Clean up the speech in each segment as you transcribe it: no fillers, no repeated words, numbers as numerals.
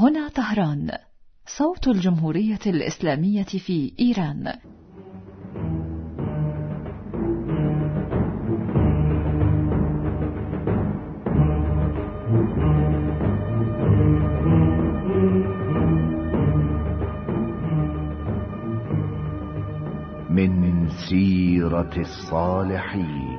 هنا طهران، صوت الجمهورية الإسلامية في إيران. من سيرة الصالحين.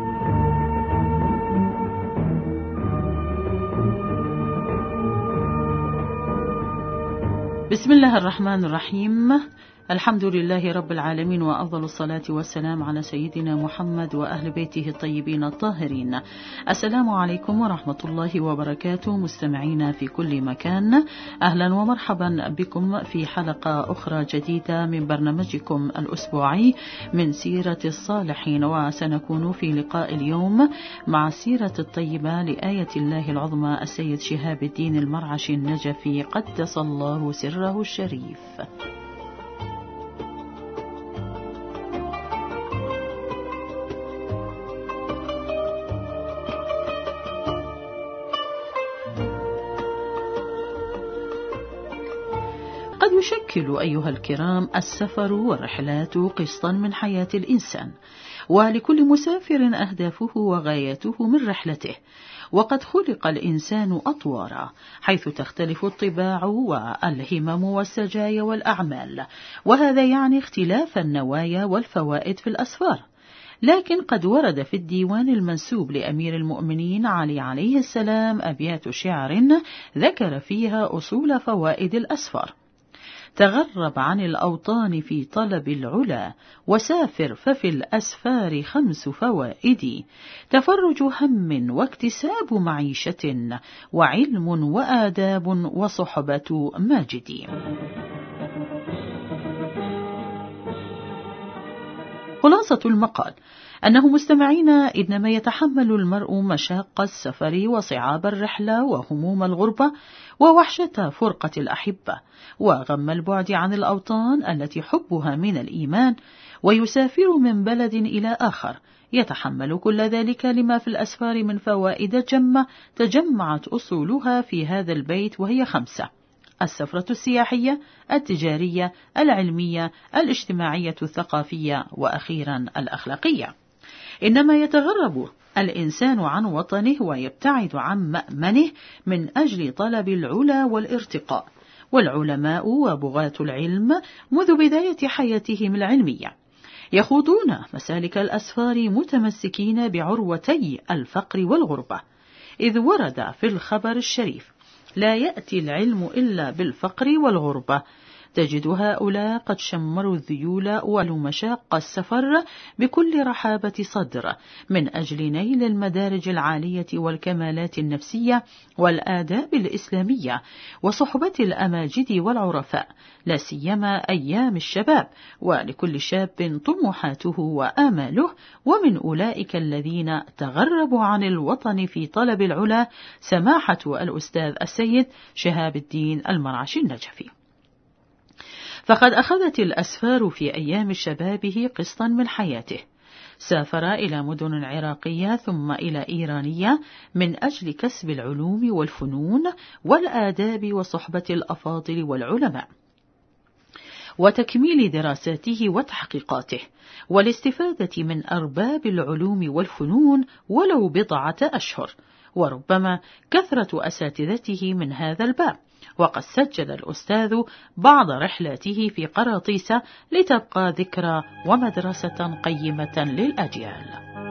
بسم الله الرحمن الرحيم. الحمد لله رب العالمين، وأفضل الصلاة والسلام على سيدنا محمد وأهل بيته الطيبين الطاهرين. السلام عليكم ورحمة الله وبركاته، مستمعينا في كل مكان، أهلا ومرحبا بكم في حلقة أخرى جديدة من برنامجكم الأسبوعي من سيرة الصالحين. وسنكون في لقاء اليوم مع السيرة الطيبة لآية الله العظمى السيد شهاب الدين المرعشي النجفي قدس الله سره الشريف. قد يشكل أيها الكرام السفر والرحلات قسطا من حياة الإنسان، ولكل مسافر أهدافه وغايته من رحلته. وقد خلق الإنسان أطوارا، حيث تختلف الطباع والهمم والسجايا والأعمال، وهذا يعني اختلاف النوايا والفوائد في الأسفار. لكن قد ورد في الديوان المنسوب لأمير المؤمنين علي عليه السلام أبيات شعر ذكر فيها أصول فوائد الأسفار: تغرب عن الأوطان في طلب العلا، وسافر ففي الأسفار 5 فوائد: تفرج هم واكتساب معيشة، وعلم وآداب وصحبة ماجد. خلاصة المقال أنه مستمعين، إنما يتحمل المرء مشاق السفر وصعاب الرحلة وهموم الغربة ووحشة فرقة الأحبة وغم البعد عن الأوطان التي حبها من الإيمان، ويسافر من بلد إلى آخر، يتحمل كل ذلك لما في الأسفار من فوائد جمة تجمعت أصولها في هذا البيت، وهي 5: السفرة السياحية، التجارية، العلمية، الاجتماعية الثقافية، وأخيرا الأخلاقية. إنما يتغرب الإنسان عن وطنه ويبتعد عن مأمنه من أجل طلب العلا والارتقاء، والعلماء وبغاة العلم منذ بداية حياتهم العلمية يخوضون مسالك الأسفار متمسكين بعروتي الفقر والغربة، إذ ورد في الخبر الشريف: لا يأتي العلم إلا بالفقر والغربة. تجد هؤلاء قد شمروا الذيول ولمشاق السفر بكل رحابة صدر من أجل نيل المدارج العالية والكمالات النفسية والآداب الإسلامية وصحبة الأماجد والعرفاء، لا سيما أيام الشباب، ولكل شاب طموحاته وآماله. ومن أولئك الذين تغربوا عن الوطن في طلب العلا سماحة الأستاذ السيد شهاب الدين المرعشي النجفي. فقد أخذت الأسفار في أيام شبابه قسطا من حياته. سافر إلى مدن عراقية ثم إلى إيرانية من أجل كسب العلوم والفنون والآداب وصحبة الأفاضل والعلماء، وتكميل دراساته وتحقيقاته، والاستفادة من أرباب العلوم والفنون ولو 10 أشهر، وربما كثرة أساتذته من هذا الباب. وقد سجل الأستاذ بعض رحلاته في قراطيس لتبقى ذكرى ومدرسة قيمة للأجيال.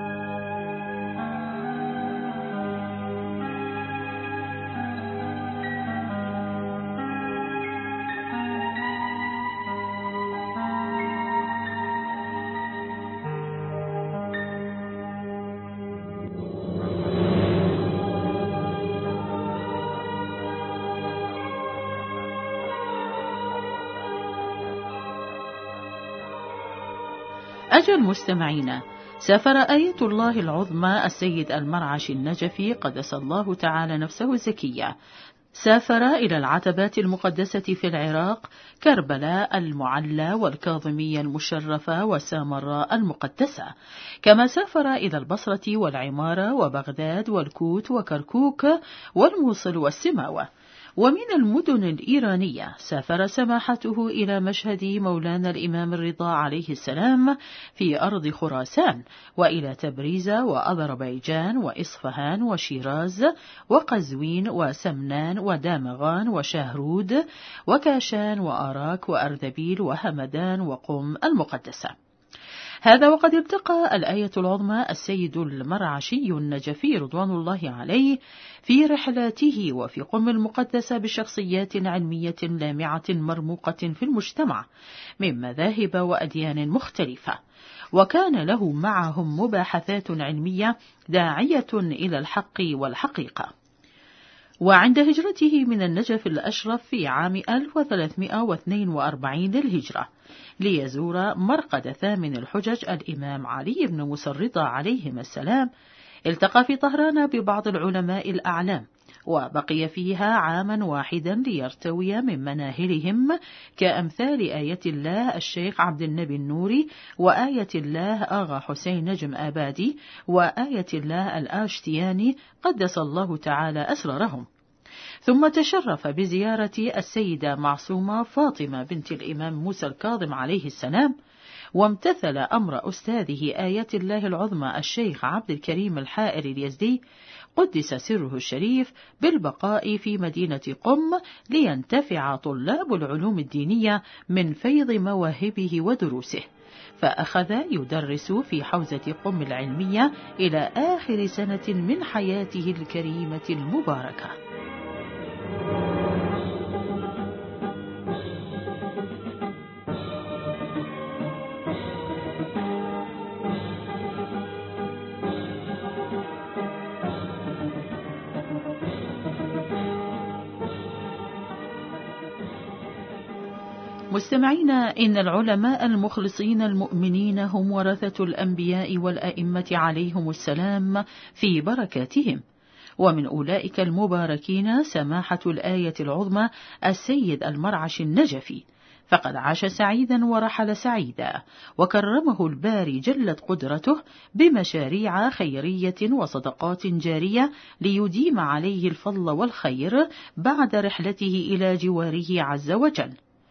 أجل مستمعين، سافر آية الله العظمى السيد المرعشي النجفي قدس الله تعالى نفسه الزكية، سافر إلى العتبات المقدسة في العراق، كربلاء المعلى والكاظمية المشرفة وسامراء المقدسة، كما سافر إلى البصرة والعمارة وبغداد والكوت وكركوك والموصل والسماوة. ومن المدن الإيرانية سافر سماحته إلى مشهد مولانا الإمام الرضا عليه السلام في أرض خراسان، وإلى تبريز وأذربيجان وإصفهان وشيراز وقزوين وسمنان ودامغان وشاهرود وكاشان وآراك وأردبيل وهمدان وقم المقدسة. هذا وقد التقى الآية العظمى السيد المرعشي النجفي رضوان الله عليه في رحلاته وفي قم المقدسة بشخصيات علمية لامعة مرموقة في المجتمع من مذاهب وأديان مختلفة، وكان له معهم مباحثات علمية داعية إلى الحق والحقيقة. وعند هجرته من النجف الأشرف في عام 1342 للهجرة ليزور مرقد ثامن الحجج الإمام علي بن موسى الرضا عليهما السلام، التقى في طهران ببعض العلماء الأعلام، وبقي فيها عاما واحدا ليرتوي من مناهلهم كأمثال آية الله الشيخ عبد النبي النوري، وآية الله آغا حسين نجم آبادي، وآية الله الآشتياني قدس الله تعالى أسرارهم. ثم تشرف بزيارة السيدة معصومة فاطمة بنت الإمام موسى الكاظم عليه السلام، وامتثل أمر أستاذه آية الله العظمى الشيخ عبد الكريم الحائر اليزدي قدس سره الشريف بالبقاء في مدينة قم لينتفع طلاب العلوم الدينية من فيض مواهبه ودروسه، فأخذ يدرس في حوزة قم العلمية إلى آخر سنة من حياته الكريمة المباركة. مستمعينا، إن العلماء المخلصين المؤمنين هم ورثة الأنبياء والأئمة عليهم السلام في بركاتهم، ومن أولئك المباركين سماحة الآية العظمى السيد المرعش النجفي، فقد عاش سعيدا ورحل سعيدا، وكرمه الباري جلت قدرته بمشاريع خيرية وصدقات جارية ليديم عليه الفضل والخير بعد رحلته إلى جواره عز وجل،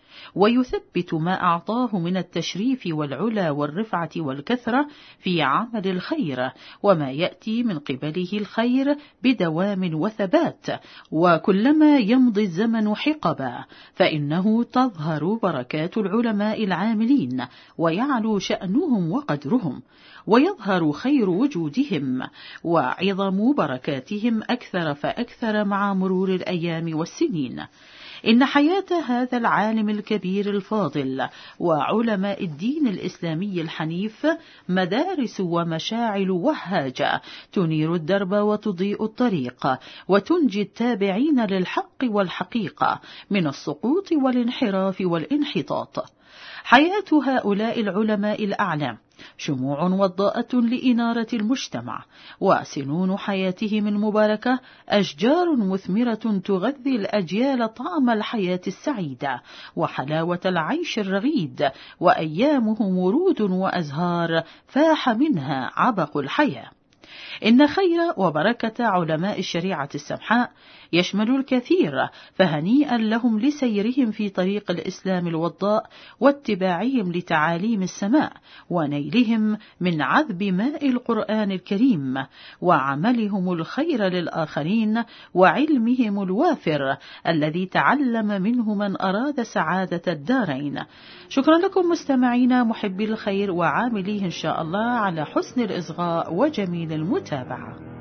ويثبت ما أعطاه من التشريف والعلا والرفعة والكثرة في عمل الخير، وما يأتي من قبله الخير بدوام وثبات، وكلما يمضي الزمن حقبا فإنه تظهر بركات العلماء العاملين، ويعلو شأنهم وقدرهم، ويظهر خير وجودهم وعظم بركاتهم أكثر فأكثر مع مرور الأيام والسنين. إن حياة هذا العالم الكبير الفاضل وعلماء الدين الإسلامي الحنيف مدارس ومشاعل وهاجة تنير الدرب وتضيء الطريق، وتنجي التابعين للحق والحقيقة من السقوط والانحراف والانحطاط. حياة هؤلاء العلماء الأعلام شموع وضاءة لإنارة المجتمع، وسنون حياتهم المباركة أشجار مثمرة تغذي الأجيال طعم الحياة السعيدة وحلاوة العيش الرغيد، وأيامهم ورود وأزهار فاح منها عبق الحياة. إن خير وبركة علماء الشريعة السمحاء يشمل الكثير، فهنيئا لهم لسيرهم في طريق الإسلام الوضاء واتباعهم لتعاليم السماء، ونيلهم من عذب ماء القرآن الكريم، وعملهم الخير للآخرين، وعلمهم الوافر الذي تعلم منه من أراد سعادة الدارين. شكرا لكم مستمعينا محبي الخير وعامليه إن شاء الله على حسن الإصغاء وجميل المتابعة.